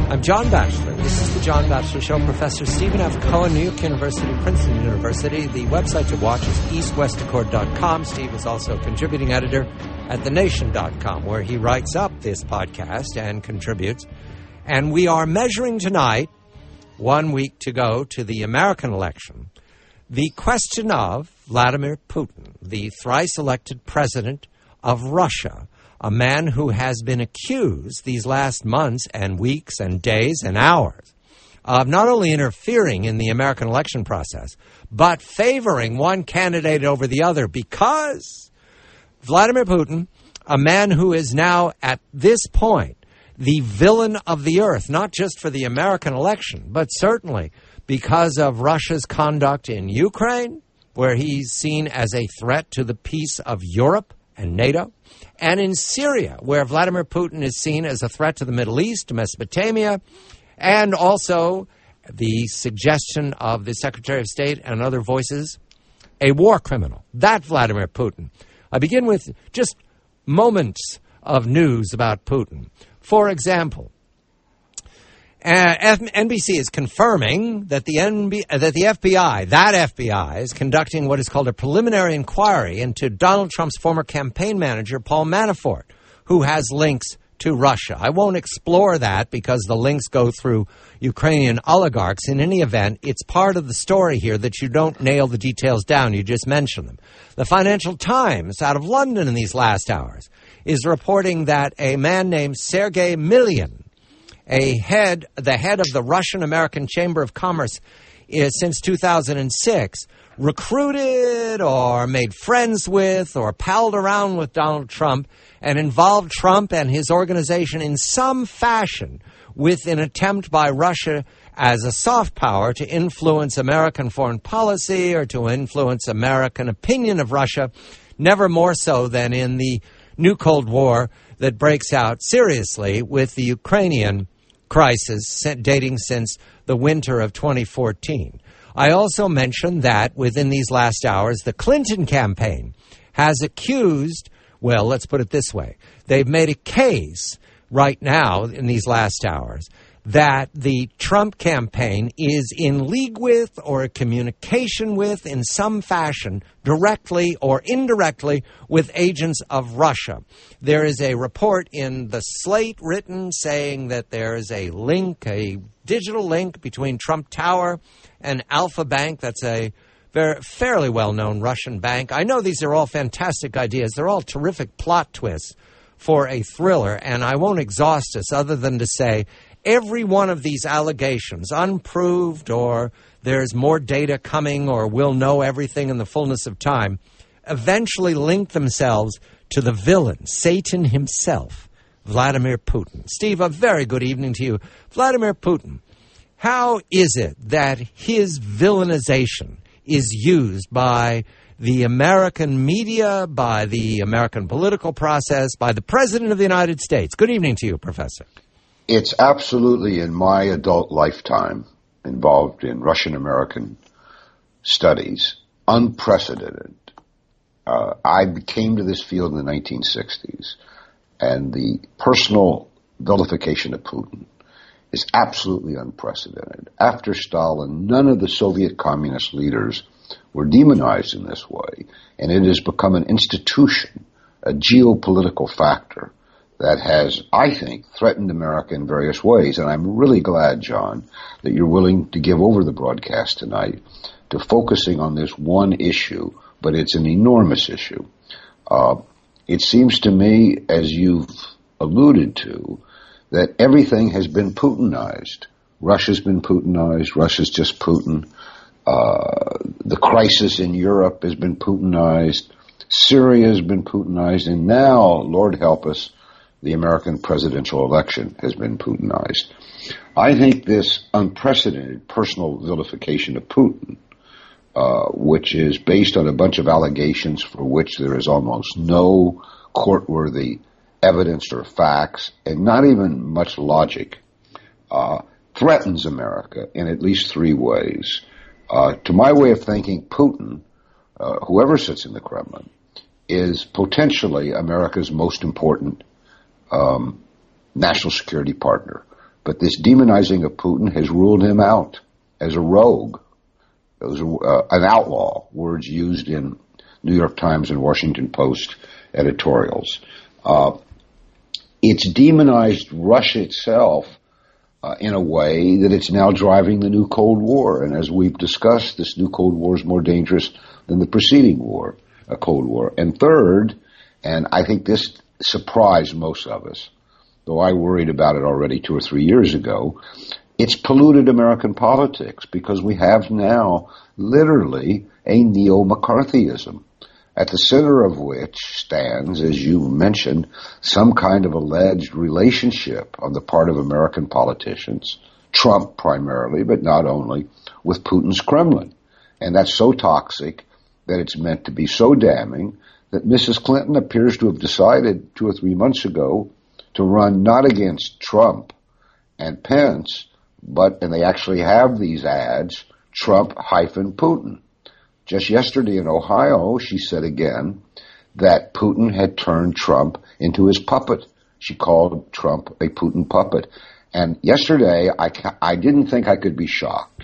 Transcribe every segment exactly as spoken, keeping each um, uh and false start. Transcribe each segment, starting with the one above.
I'm John Batchelor. This is the John Batchelor Show. Professor Stephen F. Cohen, New York University, Princeton University. The website to watch is east west accord dot com. Steve is also a contributing editor at the nation dot com, where he writes up this podcast and contributes. And we are measuring tonight, one week to go to the American election, the question of Vladimir Putin, the thrice-elected president of Russia, a man who has been accused these last months and weeks and days and hours of not only interfering in the American election process, but favoring one candidate over the other, because Vladimir Putin, a man who is now at this point the villain of the earth, not just for the American election, but certainly because of Russia's conduct in Ukraine, where he's seen as a threat to the peace of Europe and NATO, and in Syria, where Vladimir Putin is seen as a threat to the Middle East, to Mesopotamia, and also the suggestion of the Secretary of State and other voices, a war criminal. That Vladimir Putin. I begin with just moments of news about Putin. For example, uh, N B C is confirming that the N B, uh, that the F B I, that F B I, is conducting what is called a preliminary inquiry into Donald Trump's former campaign manager, Paul Manafort, who has links to Russia. I won't explore that because the links go through Ukrainian oligarchs. In any event, it's part of the story here that you don't nail the details down. You just mention them. The Financial Times, out of London in these last hours, is reporting that a man named Sergei Milyan, a head, the head of the Russian-American Chamber of Commerce is, since two thousand six, recruited or made friends with or palled around with Donald Trump and involved Trump and his organization in some fashion with an attempt by Russia as a soft power to influence American foreign policy or to influence American opinion of Russia, never more so than in the new Cold War that breaks out seriously with the Ukrainian crisis dating since the winter of twenty fourteen. I also mentioned that within these last hours, the Clinton campaign has accused, well, let's put it this way, they've made a case right now in these last hours that the Trump campaign is in league with or a communication with in some fashion, directly or indirectly, with agents of Russia. There is a report in the Slate written saying that there is a link, a digital link between Trump Tower and Alpha Bank. That's a very, fairly well-known Russian bank. I know these are all fantastic ideas. They're all terrific plot twists for a thriller, and I won't exhaust us other than to say every one of these allegations, unproved or there's more data coming or we'll know everything in the fullness of time, eventually link themselves to the villain, Satan himself, Vladimir Putin. Steve, a very good evening to you. Vladimir Putin, how is it that his villainization is used by the American media, by the American political process, by the President of the United States? Good evening to you, Professor. It's absolutely, in my adult lifetime, involved in Russian-American studies, unprecedented. Uh, I came to this field in the nineteen sixties, and the personal vilification of Putin is absolutely unprecedented. After Stalin, none of the Soviet communist leaders were demonized in this way, and it has become an institution, a geopolitical factor that has, I think, threatened America in various ways. And I'm really glad, John, that you're willing to give over the broadcast tonight to focusing on this one issue, but it's an enormous issue. Uh, it seems to me, as you've alluded to, that everything has been Putinized. Russia's been Putinized. Russia's just Putin. Uh, the crisis in Europe has been Putinized. Syria has been Putinized. And now, Lord help us, the American presidential election has been Putinized. I think this unprecedented personal vilification of Putin, uh, which is based on a bunch of allegations for which there is almost no court-worthy evidence or facts, and not even much logic, uh, threatens America in at least three ways. Uh, to my way of thinking, Putin, uh, whoever sits in the Kremlin, is potentially America's most important um, national security partner. But this demonizing of Putin has ruled him out as a rogue, as a, uh, an outlaw, words used in New York Times and Washington Post editorials. Uh, it's demonized Russia itself uh, in a way that it's now driving the new Cold War. And as we've discussed, this new Cold War is more dangerous than the preceding war, a Cold War. And third, and I think this surprised most of us, though I worried about it already two or three years ago, it's polluted American politics because we have now literally a neo-McCarthyism, at the center of which stands, as you mentioned, some kind of alleged relationship on the part of American politicians, Trump primarily, but not only, with Putin's Kremlin. And that's so toxic that it's meant to be so damning that Missus Clinton appears to have decided two or three months ago to run not against Trump and Pence, but, and they actually have these ads, Trump hyphen Putin. Just yesterday in Ohio, she said again that Putin had turned Trump into his puppet. She called Trump a Putin puppet. And yesterday, I, I didn't think I could be shocked,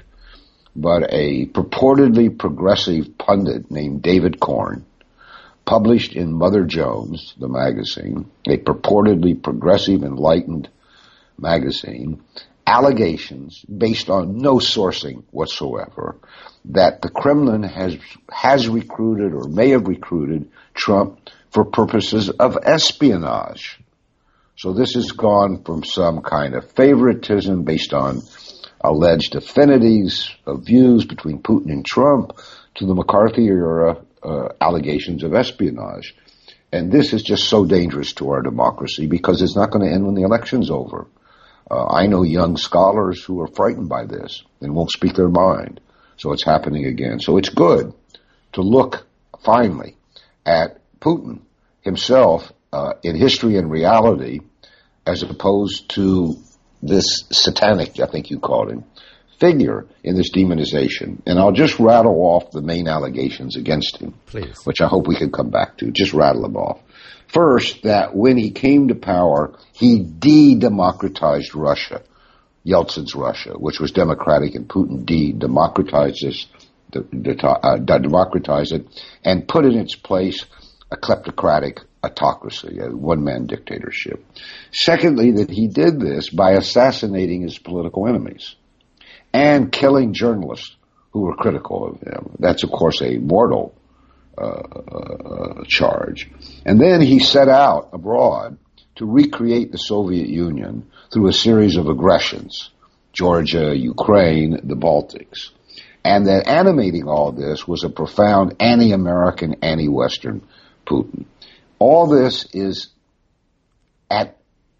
but a purportedly progressive pundit named David Corn published in Mother Jones, the magazine, a purportedly progressive, enlightened magazine, allegations based on no sourcing whatsoever that the Kremlin has has recruited or may have recruited Trump for purposes of espionage. So this has gone from some kind of favoritism based on alleged affinities of views between Putin and Trump to the McCarthy era uh, allegations of espionage. And this is just so dangerous to our democracy because it's not going to end when the election's over. Uh, I know young scholars who are frightened by this and won't speak their mind. So it's happening again. So it's good to look finally at Putin himself uh, in history and reality as opposed to this satanic, I think you called him, figure in this demonization. And I'll just rattle off the main allegations against him, please, which I hope we can come back to. Just rattle them off. First, that when he came to power, he de-democratized Russia, Yeltsin's Russia, which was democratic, and Putin de-democratized this, de- de- uh, democratized it, and put in its place a kleptocratic autocracy, a one-man dictatorship. Secondly, that he did this by assassinating his political enemies and killing journalists who were critical of him. That's, of course, a mortal Uh, uh, charge. And then he set out abroad to recreate the Soviet Union through a series of aggressions, Georgia, Ukraine, the Baltics. And that animating all this was a profound anti-American, anti-Western Putin. All this is at,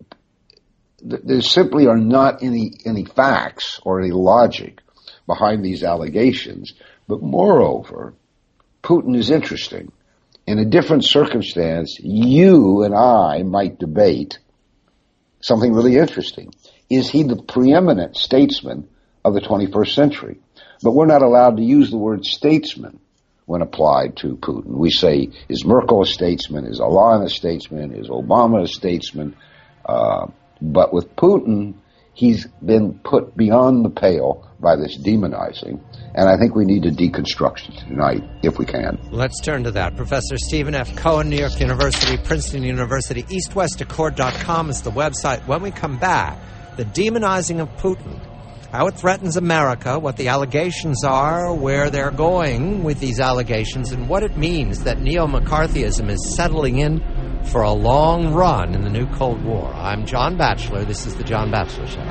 there simply are not any, any facts or any logic behind these allegations, but moreover, Putin is interesting. In a different circumstance, you and I might debate something really interesting. Is he the preeminent statesman of the twenty-first century? But we're not allowed to use the word statesman when applied to Putin. We say, is Merkel a statesman? Is Hollande a statesman? Is Obama a statesman? Uh, but with Putin, he's been put beyond the pale by this demonizing, and I think we need to deconstruct it tonight, if we can. Let's turn to that. Professor Stephen F. Cohen, New York University, Princeton University, east west accord dot com is the website. When we come back, the demonizing of Putin, how it threatens America, what the allegations are, where they're going with these allegations, and what it means that neo-McCarthyism is settling in for a long run in the new Cold War. I'm John Batchelor. This is The John Batchelor Show.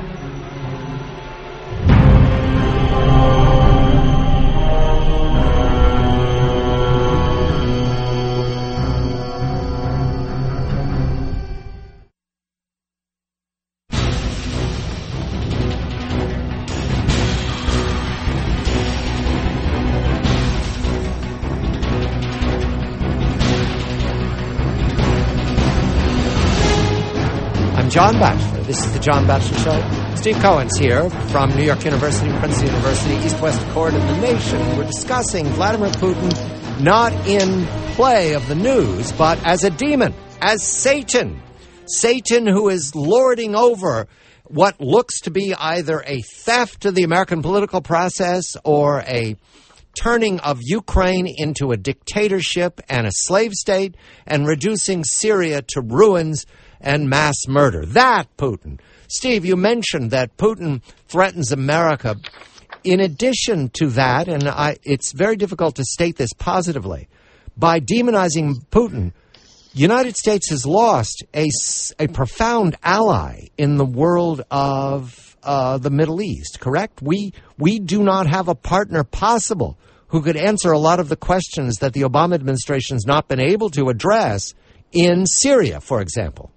John Batchelor. This is The John Batchelor Show. Steve Cohen's here from New York University, Princeton University, East West Accord of the Nation. We're discussing Vladimir Putin not in play of the news, but as a demon, as Satan. Satan who is lording over what looks to be either a theft of the American political process or a turning of Ukraine into a dictatorship and a slave state and reducing Syria to ruins and mass murder. That Putin. Steve, you mentioned that Putin threatens America. In addition to that, and I, it's very difficult to state this positively, by demonizing Putin, the United States has lost a, a profound ally in the world of uh, the Middle East, correct? We, we do not have a partner possible who could answer a lot of the questions that the Obama administration has not been able to address in Syria, for example.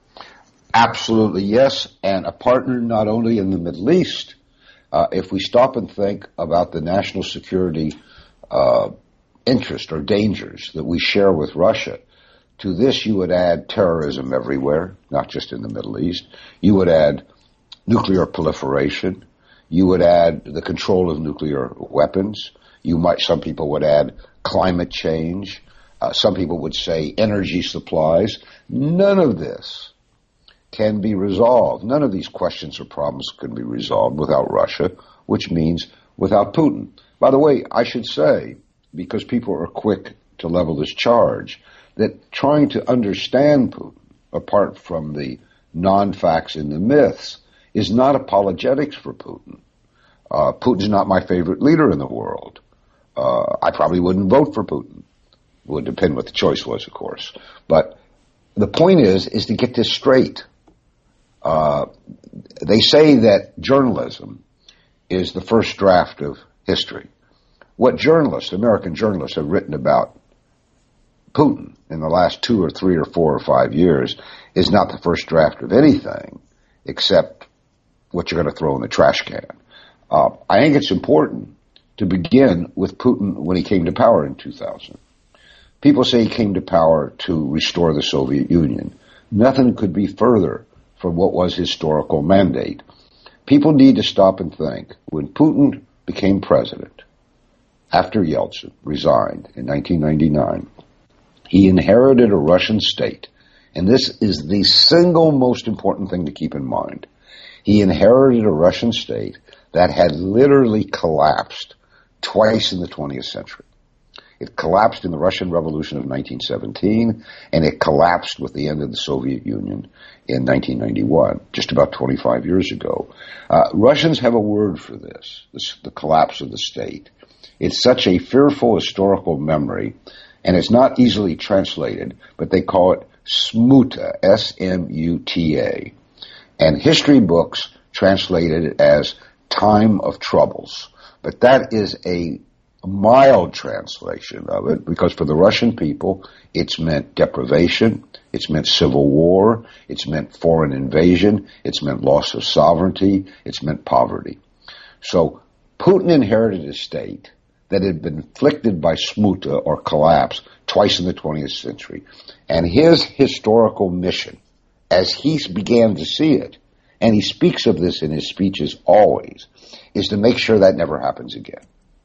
Absolutely, yes, and a partner not only in the Middle East. Uh, if we stop and think about the national security uh, interest or dangers that we share with Russia, to this you would add terrorism everywhere, not just in the Middle East. You would add nuclear proliferation. You would add the control of nuclear weapons. You might, some people would add climate change. Uh, some people would say energy supplies. None of this can be resolved. None of these questions or problems can be resolved without Russia, which means without Putin. By the way, I should say, because people are quick to level this charge, that trying to understand Putin, apart from the non-facts and the myths, is not apologetics for Putin. Uh, Putin's not my favorite leader in the world. Uh, I probably wouldn't vote for Putin. It would depend what the choice was, of course. But the point is, is to get this straight. Uh, they say that journalism is the first draft of history. What journalists, American journalists, have written about Putin in the last two or three or four or five years is not the first draft of anything except what you're going to throw in the trash can. Uh, I think it's important to begin with Putin when he came to power in two thousand. People say he came to power to restore the Soviet Union. Nothing could be further from what was historical mandate. People need to stop and think. When Putin became president, after Yeltsin resigned in nineteen ninety-nine, he inherited a Russian state, and this is the single most important thing to keep in mind. He inherited a Russian state that had literally collapsed twice in the twentieth century. It collapsed in the Russian Revolution of nineteen seventeen, and it collapsed with the end of the Soviet Union in nineteen ninety-one, just about twenty-five years ago. Uh, Russians have a word for this, this, the collapse of the state. It's such a fearful historical memory, and it's not easily translated, but they call it smuta, S M U T A. And history books translate it as time of troubles. But that is a mild translation of it, because for the Russian people, it's meant deprivation, it's meant civil war, it's meant foreign invasion, it's meant loss of sovereignty, it's meant poverty. So Putin inherited a state that had been afflicted by smuta, or collapse, twice in the twentieth century. And his historical mission, as he began to see it, and he speaks of this in his speeches always, is to make sure that never happens again.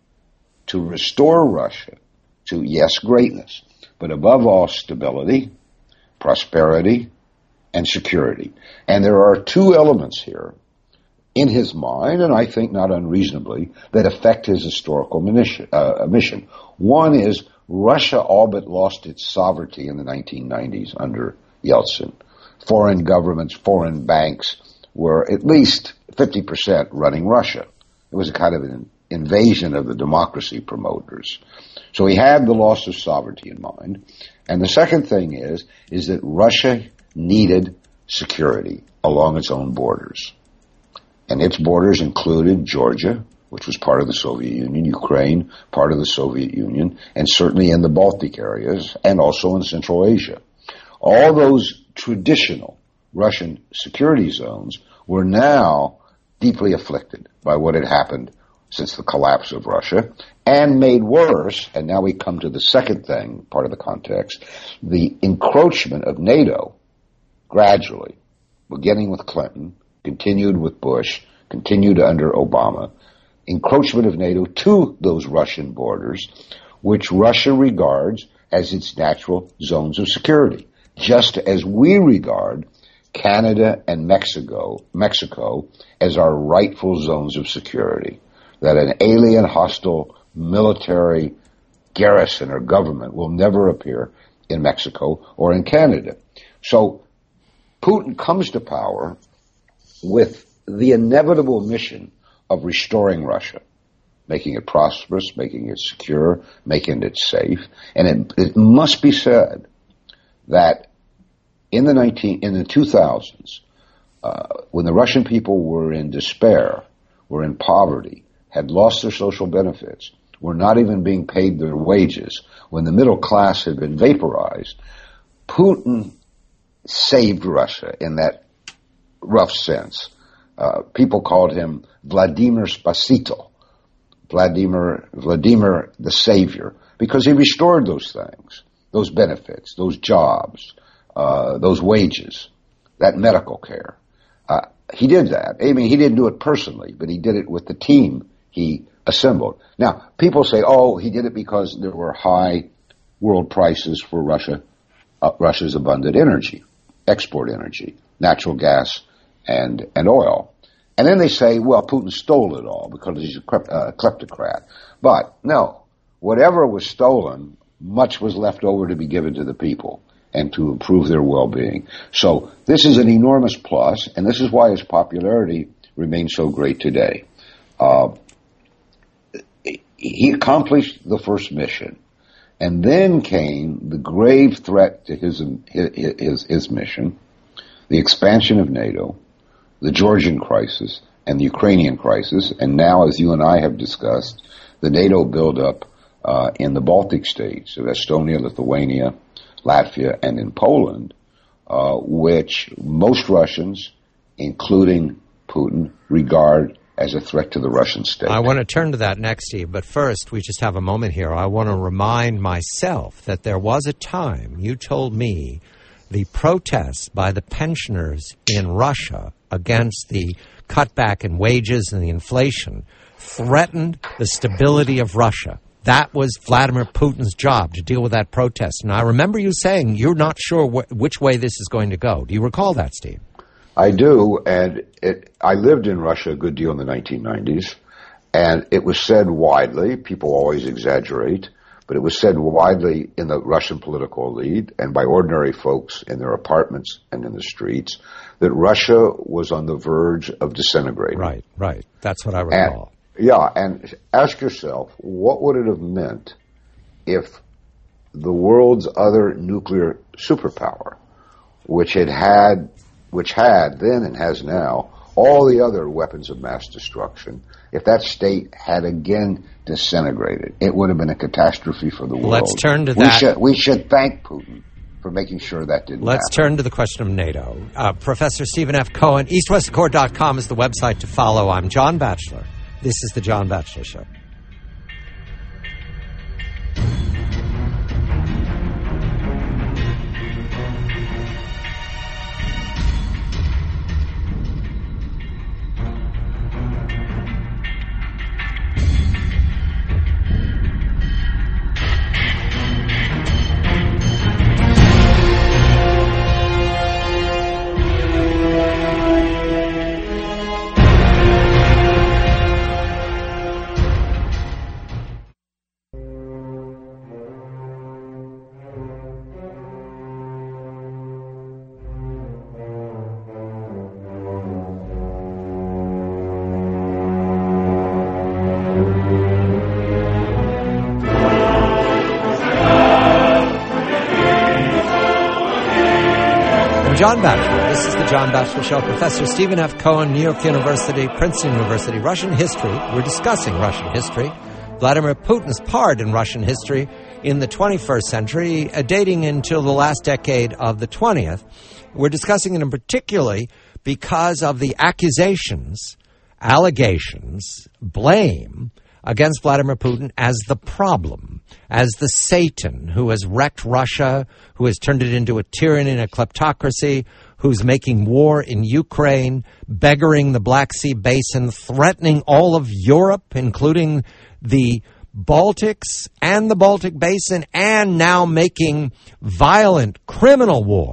To restore Russia to, yes, greatness, but above all, stability, prosperity, and security. And there are two elements here in his mind, and I think not unreasonably, that affect his historical mission. Uh, mission. One is Russia all but lost its sovereignty in the nineteen nineties under Yeltsin. Foreign governments, foreign banks were at least fifty percent running Russia. It was a kind of an invasion of the democracy promoters. So he had the loss of sovereignty in mind. And the second thing is, is that Russia needed security along its own borders. And its borders included Georgia, which was part of the Soviet Union, Ukraine, part of the Soviet Union, and certainly in the Baltic areas, and also in Central Asia. All those traditional Russian security zones were now deeply afflicted by what had happened since the collapse of Russia, and made worse, and now we come to the second thing, part of the context, the encroachment of NATO, gradually, beginning with Clinton, continued with Bush, continued under Obama, encroachment of NATO to those Russian borders, which Russia regards as its natural zones of security, just as we regard Canada and Mexico, Mexico as our rightful zones of security, that an alien, hostile military garrison or government will never appear in Mexico or in Canada. So Putin comes to power with the inevitable mission of restoring Russia, making it prosperous, making it secure, making it safe. And it, it must be said that in the nineteen in the two thousands, uh, when the Russian people were in despair, were in poverty, had lost their social benefits, were not even being paid their wages, when the middle class had been vaporized, Putin saved Russia in that rough sense. Uh, people called him Vladimir Spasito, Vladimir, Vladimir the Savior, because he restored those things, those benefits, those jobs, uh, those wages, that medical care. Uh, he did that. I mean, he didn't do it personally, but he did it with the team he assembled. Now, people say, oh, he did it because there were high world prices for Russia, uh, Russia's abundant energy, export energy, natural gas, and, and oil. And then they say, well, Putin stole it all because he's a uh, kleptocrat. But no, whatever was stolen, much was left over to be given to the people and to improve their well-being. So this is an enormous plus, and this is why his popularity remains so great today. Uh, he accomplished the first mission, and then came the grave threat to his his, his mission, the expansion of NATO, the Georgian crisis, and the Ukrainian crisis, and now, as you and I have discussed, the NATO buildup uh, in the Baltic states of Estonia, Lithuania, Latvia, and in Poland, uh, which most Russians, including Putin, regard as a threat to the Russian state. I want to turn to that next, Steve, but first, we just have a moment here. I want to remind myself that there was a time you told me the protests by the pensioners in Russia against the cutback in wages and the inflation threatened the stability of Russia. That was Vladimir Putin's job, to deal with that protest. And I remember you saying you're not sure wh- which way this is going to go. Do you recall that, Steve? I do, and it, I lived in Russia a good deal in the nineteen nineties, and it was said widely, people always exaggerate, but it was said widely in the Russian political elite and by ordinary folks in their apartments and in the streets that Russia was on the verge of disintegrating. Right, right. That's what I recall. And, yeah, and ask yourself, what would it have meant if the world's other nuclear superpower, which had had, which had then and has now all the other weapons of mass destruction, if that state had again disintegrated, it would have been a catastrophe for the world. Let's turn to we that. Should, we should thank Putin for making sure that didn't Let's happen. turn to the question of NATO. Uh, Professor Stephen F. Cohen, east west accord dot com is the website to follow. I'm John Batchelor. This is The John Batchelor Show. John Batchelor. This is the John Batchelor Show. Professor Stephen F. Cohen, New York University, Princeton University, Russian history. We're discussing Russian history. Vladimir Putin's part in Russian history in the twenty-first century, uh, dating until the last decade of the twentieth. We're discussing it in particularly because of the accusations, allegations, blame against Vladimir Putin as the problem, as the Satan who has wrecked Russia, who has turned it into a tyranny and a kleptocracy, who's making war in Ukraine, beggaring the Black Sea Basin, threatening all of Europe, including the Baltics and the Baltic Basin, and now making violent criminal war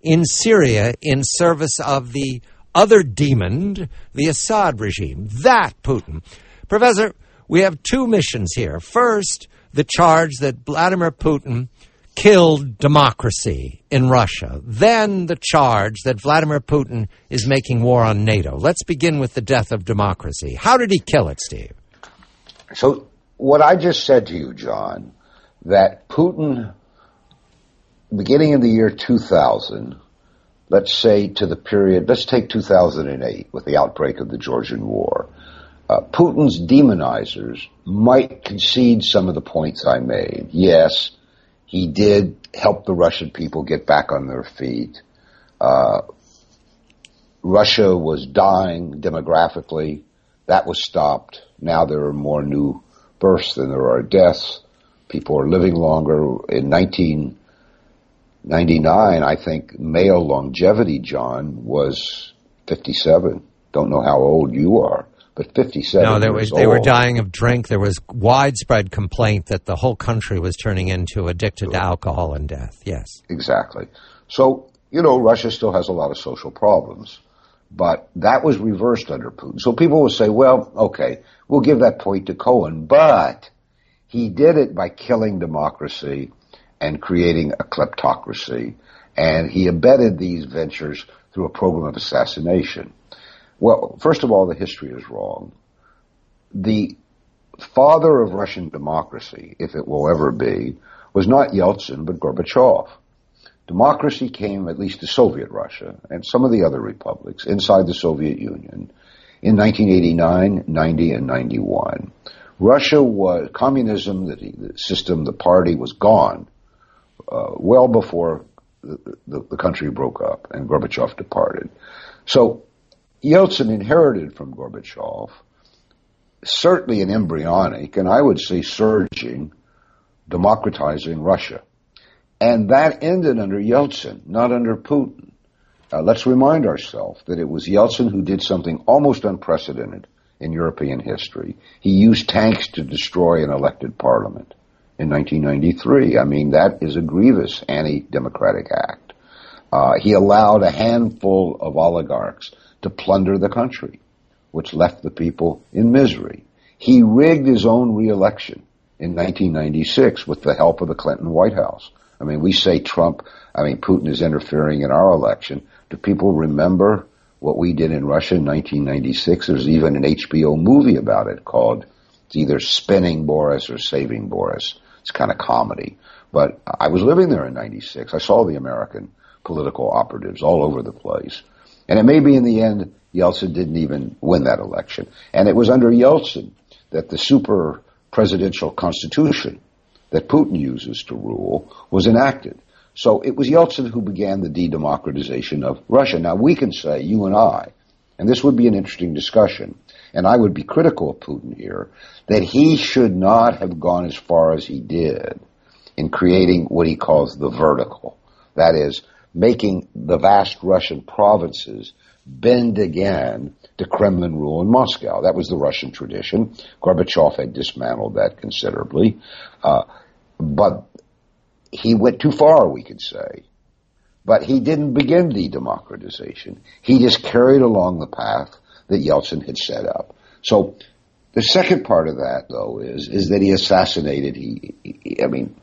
in Syria in service of the other demon, the Assad regime. That Putin. Professor, we have two missions here. First, the charge that Vladimir Putin killed democracy in Russia. Then the charge that Vladimir Putin is making war on NATO. Let's begin with the death of democracy. How did he kill it, Steve? So what I just said to you, John, that Putin, beginning in the year two thousand, let's say to the period, let's take two thousand eight with the outbreak of the Georgian War, uh, Putin's demonizers might concede some of the points I made. Yes, he did help the Russian people get back on their feet. Uh, Russia was dying demographically. That was stopped. Now there are more new births than there are deaths. People are living longer. In nineteen ninety-nine, I think male longevity, John, was fifty-seven. Don't know how old you are, but fifty-seven No, there years was, they were old. dying of drink. There was widespread complaint that the whole country was turning into addicted to alcohol and death. Yes. Exactly. So, you know, Russia still has a lot of social problems, but that was reversed under Putin. So people will say, well, okay, we'll give that point to Cohen, but he did it by killing democracy and creating a kleptocracy, and he abetted these ventures through a program of assassination. Well, first of all, the history is wrong. The father of Russian democracy, if it will ever be, was not Yeltsin, but Gorbachev. Democracy came, at least to Soviet Russia and some of the other republics inside the Soviet Union, in nineteen eighty-nine, ninety, and ninety-one. Russia was, communism, the, the system, the party was gone uh, well before the, the, the country broke up and Gorbachev departed. So Yeltsin inherited from Gorbachev certainly an embryonic, and I would say surging, democratizing Russia. And that ended under Yeltsin, not under Putin. Uh, let's remind ourselves that it was Yeltsin who did something almost unprecedented in European history. He used tanks to destroy an elected parliament in nineteen ninety-three. I mean, that is a grievous anti-democratic act. Uh, he allowed a handful of oligarchs to plunder the country, which left the people in misery. He rigged his own re-election in nineteen ninety-six with the help of the Clinton White House. I mean, we say Trump, I mean, Putin is interfering in our election. Do people remember what we did in Russia in nineteen ninety-six? There's even an H B O movie about it called, it's either Spinning Boris or Saving Boris. It's kind of comedy. But I was living there in ninety-six. I saw the American political operatives all over the place. And it may be in the end, Yeltsin didn't even win that election. And it was under Yeltsin that the super presidential constitution that Putin uses to rule was enacted. So it was Yeltsin who began the de-democratization of Russia. Now we can say, you and I, and this would be an interesting discussion, and I would be critical of Putin here, that he should not have gone as far as he did in creating what he calls the vertical. That is, making the vast Russian provinces bend again to Kremlin rule in Moscow. That was the Russian tradition. Gorbachev had dismantled that considerably. Uh, but he went too far, we could say. But he didn't begin the democratization. He just carried along the path that Yeltsin had set up. So the second part of that, though, is is that he assassinated, he, he I mean,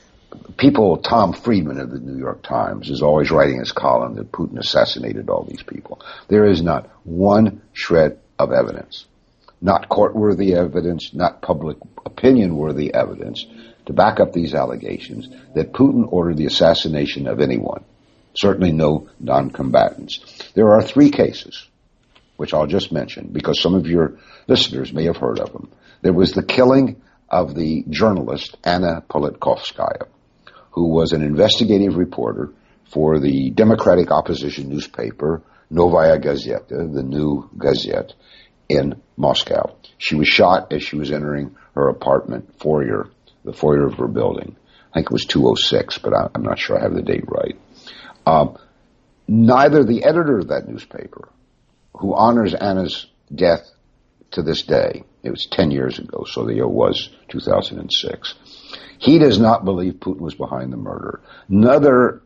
people, Tom Friedman of the New York Times is always writing his column that Putin assassinated all these people. There is not one shred of evidence, not court-worthy evidence, not public opinion-worthy evidence to back up these allegations that Putin ordered the assassination of anyone, certainly no non-combatants. There are three cases, which I'll just mention because some of your listeners may have heard of them. There was the killing of the journalist Anna Politkovskaya, who was an investigative reporter for the Democratic opposition newspaper Novaya Gazeta, the New Gazette, in Moscow. She was shot as she was entering her apartment foyer, the foyer of her building. I think it was two oh six, but I'm not sure I have the date right. Um, neither the editor of that newspaper, who honors Anna's death to this day, it was ten years ago, so the year was two thousand six, he does not believe Putin was behind the murder. Neither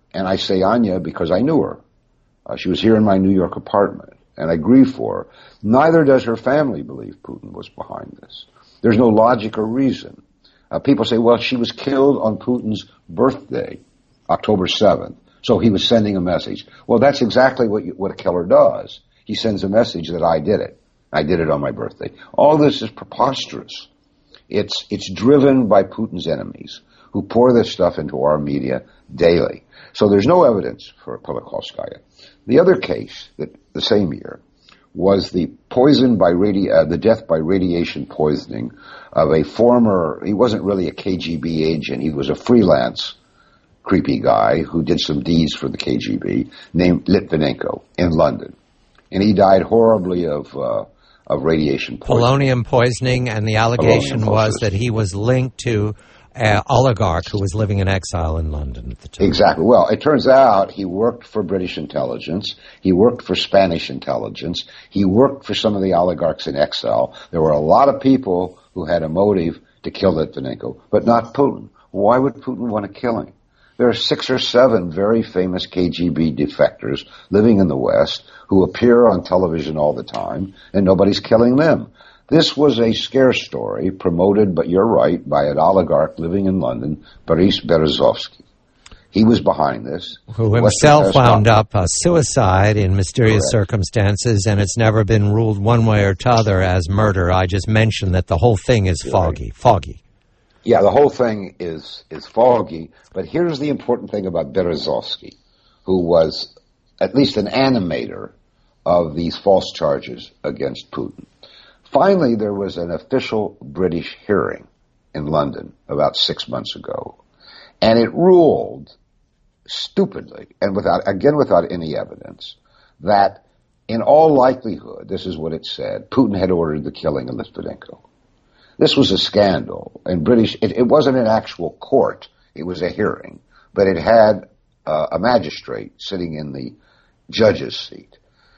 And I say Anya because I knew her. Uh, she was here in my New York apartment, and I grieve for her. Neither does her family believe Putin was behind this. There's no logic or reason. Uh, people say, well, she was killed on Putin's birthday, October seventh, so he was sending a message. Well, that's exactly what you, what a killer does. He sends a message that I did it. I did it on my birthday. All this is preposterous. It's, it's driven by Putin's enemies, who pour this stuff into our media daily. So there's no evidence for Politkovskaya. The other case that the same year was the poison by radi- uh, the death by radiation poisoning of a former, he wasn't really a K G B agent, he was a freelance creepy guy who did some deeds for the K G B, named Litvinenko in London. And he died horribly of uh, of radiation poisoning. Polonium poisoning, and the allegation was that he was linked to an oligarch who was living in exile in London at the time. Exactly. Well, it turns out he worked for British intelligence. He worked for Spanish intelligence. He worked for some of the oligarchs in exile. There were a lot of people who had a motive to kill Litvinenko, but not Putin. Why would Putin want to kill him? There are six or seven very famous K G B defectors living in the West who appear on television all the time, and nobody's killing them. This was a scare story promoted, but you're right, by an oligarch living in London, Boris Berezovsky. He was behind this. Who himself wound up a suicide in mysterious Correct. circumstances, and it's never been ruled one way or t'other as murder. I just mentioned that the whole thing is foggy. Right. Foggy. Yeah, the whole thing is, is foggy, but here's the important thing about Berezovsky, who was at least an animator of these false charges against Putin. Finally, there was an official British hearing in London about six months ago, and it ruled stupidly, and without, again without any evidence, that in all likelihood, this is what it said, Putin had ordered the killing of Litvinenko. This was a scandal, and British, it, it wasn't an actual court, it was a hearing, but it had uh, a magistrate sitting in the judge's seat.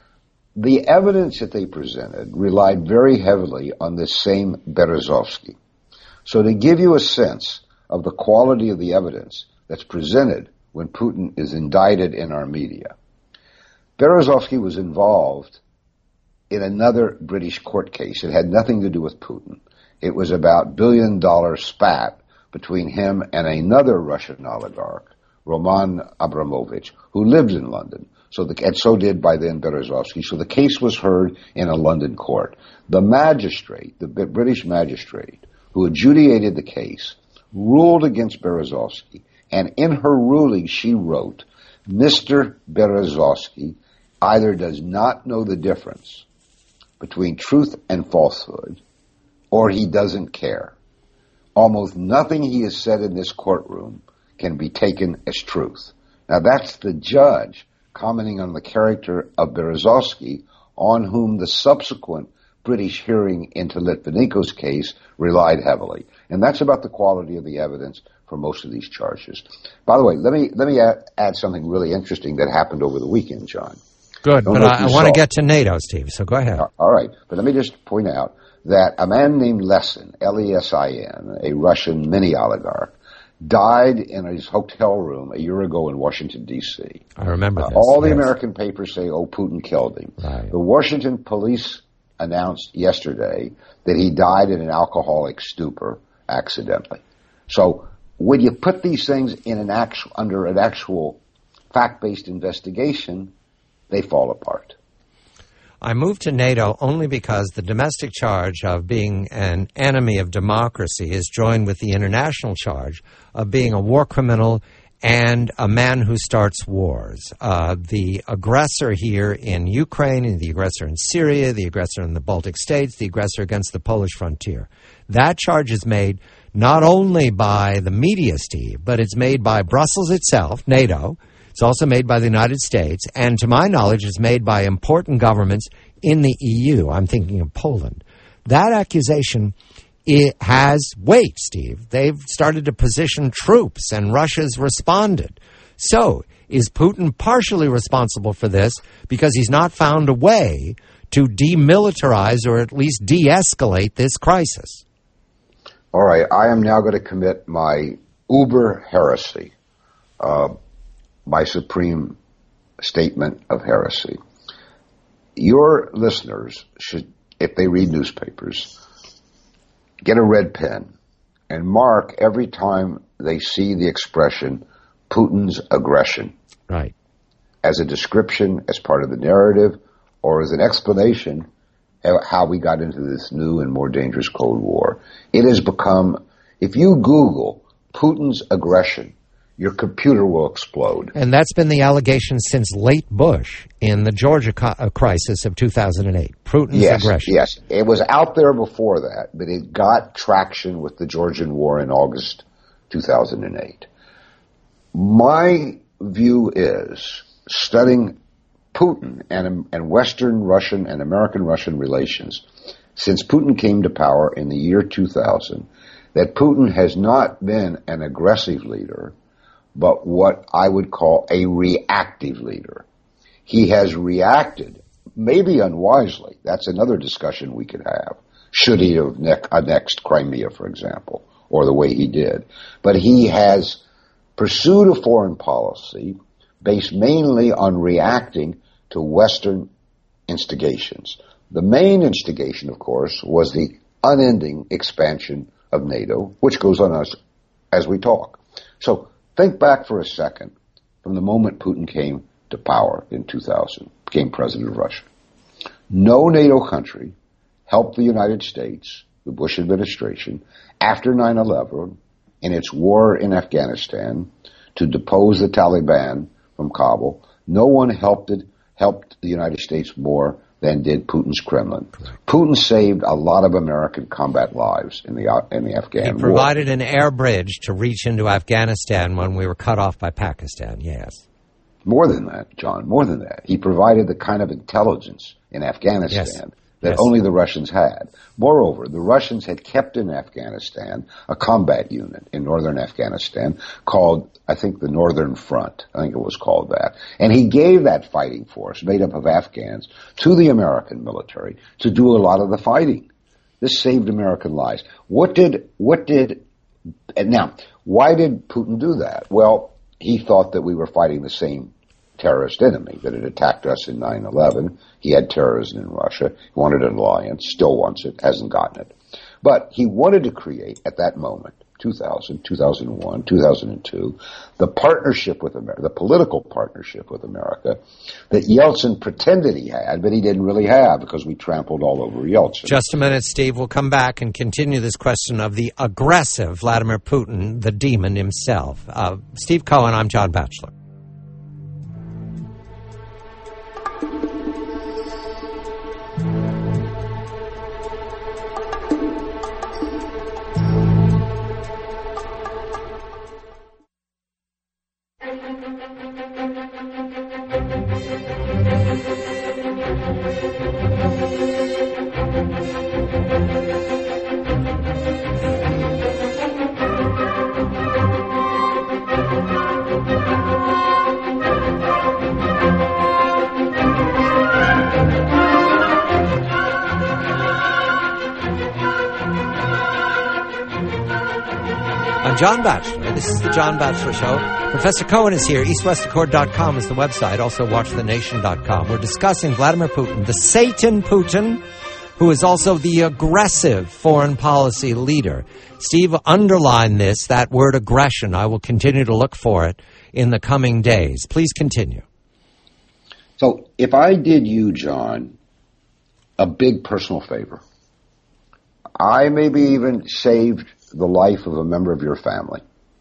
The evidence that they presented relied very heavily on this same Berezovsky. So to give you a sense of the quality of the evidence that's presented when Putin is indicted in our media, Berezovsky was involved in another British court case. It had nothing to do with Putin. It was about billion dollar spat between him and another Russian oligarch, Roman Abramovich, who lived in London. So the, and so did by then Berezovsky. So the case was heard in a London court. The magistrate, the British magistrate, who adjudicated the case, ruled against Berezovsky, and in her ruling she wrote, Mister Berezovsky either does not know the difference between truth and falsehood, or he doesn't care. Almost nothing he has said in this courtroom can be taken as truth. Now that's the judge commenting on the character of Berezovsky, on whom the subsequent British hearing into Litvinenko's case relied heavily. And that's about the quality of the evidence for most of these charges. By the way, let me let me add, add something really interesting that happened over the weekend, John. Good, but I, I want to get to NATO, Steve, so go ahead. All right, but let me just point out that a man named Lesin, L E S I N, a Russian mini-oligarch, died in his hotel room a year ago in Washington, D C I remember this. Uh, all the yes. American papers say, oh, Putin killed him. Right. The Washington police announced yesterday that he died in an alcoholic stupor accidentally. So when you put these things in an actual, under an actual fact-based investigation, they fall apart. I moved to NATO only because the domestic charge of being an enemy of democracy is joined with the international charge of being a war criminal and a man who starts wars. Uh, the aggressor here in Ukraine, the aggressor in Syria, the aggressor in the Baltic states, the aggressor against the Polish frontier. That charge is made not only by the media, Steve, but it's made by Brussels itself, NATO. It's also made by the United States, and to my knowledge, it's made by important governments in the E U. I'm thinking of Poland. That accusation, it has weight, Steve. They've started to position troops, and Russia's responded. So, is Putin partially responsible for this because he's not found a way to demilitarize or at least de-escalate this crisis? All right, I am now going to commit my uber heresy. Uh, my supreme statement of heresy. Your listeners should, if they read newspapers, get a red pen and mark every time they see the expression Putin's aggression. Right. As a description, as part of the narrative, or as an explanation of how we got into this new and more dangerous Cold War. It has become, if you Google Putin's aggression, your computer will explode. And that's been the allegation since late Bush in the Georgia co- uh, crisis of two thousand eight. Putin's yes, aggression. Yes, it was out there before that, but it got traction with the Georgian war in August two thousand eight. My view is, studying Putin and, and Western Russian and American Russian relations since Putin came to power in the year two thousand, that Putin has not been an aggressive leader, but what I would call a reactive leader. He has reacted, maybe unwisely. That's another discussion we could have. Should he have ne- annexed Crimea, for example, or the way he did? But he has pursued a foreign policy based mainly on reacting to Western instigations. The main instigation, of course, was the unending expansion of NATO, which goes on us as we talk. So think back for a second from the moment Putin came to power in two thousand, became president of Russia. No NATO country helped the United States, the Bush administration, after nine eleven in its war in Afghanistan to depose the Taliban from Kabul. No one helped it, helped the United States more than did Putin's Kremlin. Correct. Putin saved a lot of American combat lives in the in the Afghan war. He provided war. an air bridge to reach into Afghanistan when we were cut off by Pakistan, yes. More than that, John, more than that. He provided the kind of intelligence in Afghanistan yes. that yes. only the Russians had. Moreover, the Russians had kept in Afghanistan a combat unit in northern Afghanistan called, I think, the Northern Front. I think it was called that. And he gave that fighting force, made up of Afghans, to the American military to do a lot of the fighting. This saved American lives. What did, what did, and now, why did Putin do that? Well, he thought that we were fighting the same terrorist enemy that had attacked us in nine eleven. He had terrorism in Russia. He wanted an alliance, still wants it, hasn't gotten it. But he wanted to create, at that moment, two thousand, two thousand one, two thousand two, the partnership with America, the political partnership with America that Yeltsin pretended he had, but he didn't really have because we trampled all over Yeltsin. Just a minute, Steve. We'll come back and continue this question of the aggressive Vladimir Putin, the demon himself. Uh, Steve Cohen, I'm John Batchelor. I'm John Batchelor. This is the John Batchelor Show. Professor Cohen is here. east west accord dot com is the website. Also watch the nation dot com. We're discussing Vladimir Putin, the Satan Putin, who is also the aggressive foreign policy leader. Steve, underline this, that word aggression. I will continue to look for it in the coming days. Please continue. So if I did you, John, a big personal favor, I maybe even saved the life of a member of your family,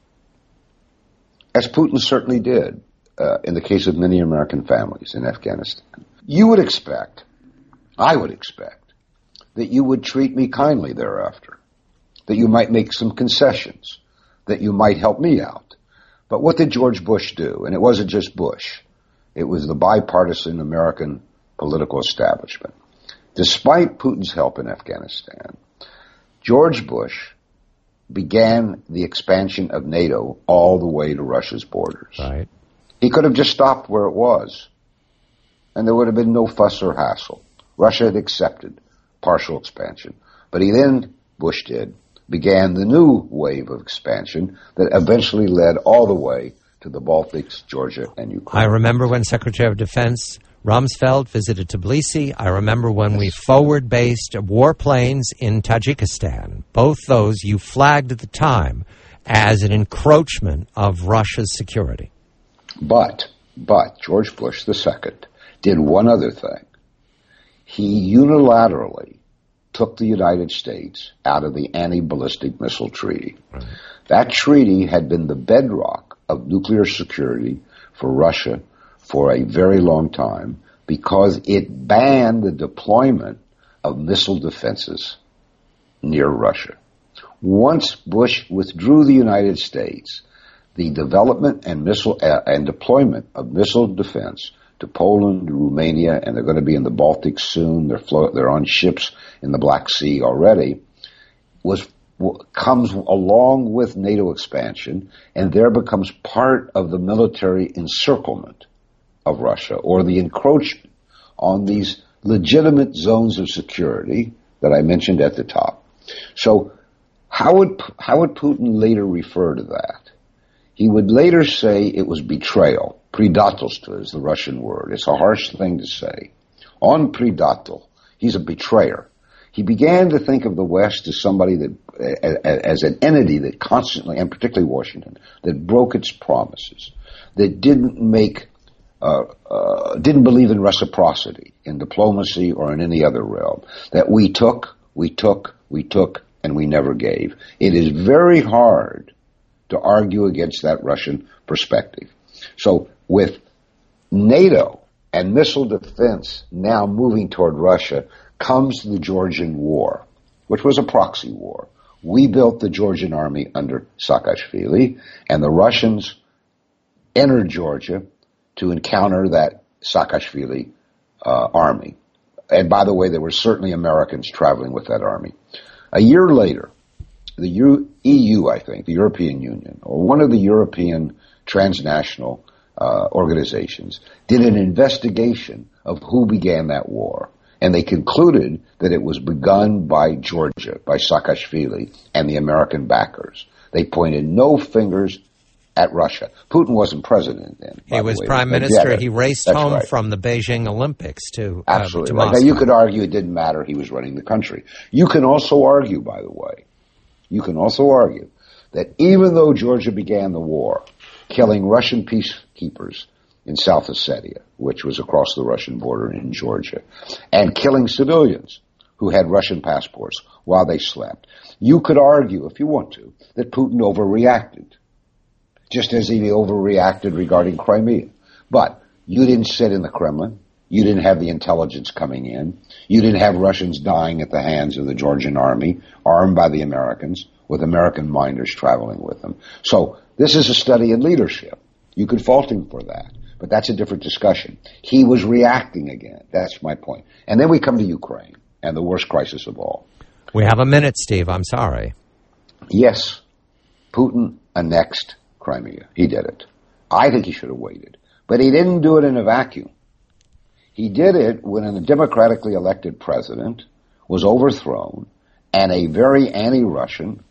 as Putin certainly did uh, in the case of many American families in Afghanistan, you would expect, I would expect, that you would treat me kindly thereafter, that you might make some concessions, that you might help me out. But what did George Bush do? And it wasn't just Bush. It was the bipartisan American political establishment. Despite Putin's help in Afghanistan, George Bush began the expansion of NATO all the way to Russia's borders. Right. He could have just stopped where it was, and there would have been no fuss or hassle. Russia had accepted partial expansion. But he then, Bush did, began the new wave of expansion that eventually led all the way to the Baltics, Georgia, and Ukraine. I remember when Secretary of Defense Rumsfeld visited Tbilisi. I remember when we forward-based warplanes in Tajikistan. Both those you flagged at the time as an encroachment of Russia's security. But, but George Bush the Second did one other thing. He unilaterally took the United States out of the Anti-Ballistic Missile Treaty. Right. That treaty had been the bedrock of nuclear security for Russia for a very long time because it banned the deployment of missile defenses near Russia. Once Bush withdrew the United States, the development and missile uh, and deployment of missile defense to Poland, Romania, and they're going to be in the Baltic soon. They're flo- they're on ships in the Black Sea already. Was w- comes along with NATO expansion, and there becomes part of the military encirclement of Russia, or the encroachment on these legitimate zones of security that I mentioned at the top. So, how would how would Putin later refer to that? He would later say it was betrayal. Предательство is the Russian word. It's a harsh thing to say. On предатель, he's a betrayer. He began to think of the West as somebody that, as an entity that constantly, and particularly Washington, that broke its promises, that didn't make, uh, uh, didn't believe in reciprocity, in diplomacy or in any other realm, that we took, we took, we took, and we never gave. It is very hard to argue against that Russian perspective. So with NATO and missile defense now moving toward Russia comes the Georgian War, which was a proxy war. We built the Georgian army under Saakashvili, and the Russians entered Georgia to encounter that Saakashvili uh, army. And by the way, there were certainly Americans traveling with that army. A year later, the U- E U, I think, the European Union, or one of the European transnational uh, organizations, did an investigation of who began that war. And they concluded that it was begun by Georgia, by Saakashvili, and the American backers. They pointed no fingers at Russia. Putin wasn't president then. He was prime minister. He raced home right. from the Beijing Olympics to, uh, Absolutely to right. Moscow. Now, you could argue it didn't matter. He was running the country. You can also argue, by the way, you can also argue that even though Georgia began the war, killing Russian peacekeepers in South Ossetia, which was across the Russian border in Georgia, and killing civilians who had Russian passports while they slept, you could argue, if you want to, that Putin overreacted, just as he overreacted regarding Crimea. But you didn't sit in the Kremlin. You didn't have the intelligence coming in. You didn't have Russians dying at the hands of the Georgian army, armed by the Americans, with American miners traveling with them. So this is a study in leadership. You could fault him for that, but that's a different discussion. He was reacting again. That's my point. And then we come to Ukraine and the worst crisis of all. We have a minute, Steve. I'm sorry. Yes, Putin annexed Crimea. He did it. I think he should have waited. But he didn't do it in a vacuum. He did it when a democratically elected president was overthrown and a very anti-Russian,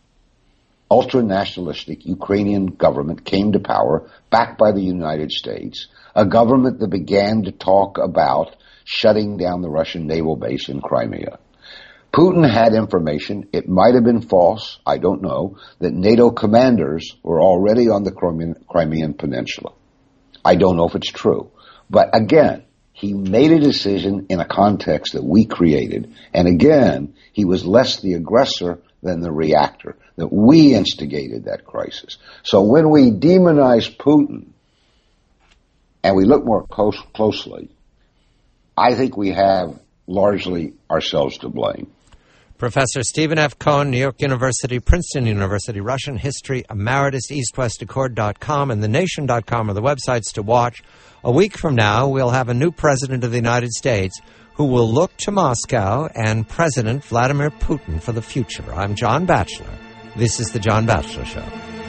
ultra-nationalistic Ukrainian government came to power, backed by the United States, a government that began to talk about shutting down the Russian naval base in Crimea. Putin had information, it might have been false, I don't know, that NATO commanders were already on the Crimean, Crimean Peninsula. I don't know if it's true. But again, he made a decision in a context that we created. And again, he was less the aggressor than the reactor, that we instigated that crisis. So when we demonize Putin and we look more close, closely, I think we have largely ourselves to blame. Professor Stephen F. Cohen, New York University, Princeton University, Russian History, Emeritus, east west accord dot com, and the nation dot com are the websites to watch. A week from now, we'll have a new president of the United States who will look to Moscow and President Vladimir Putin for the future. I'm John Batchelor. This is The John Batchelor Show.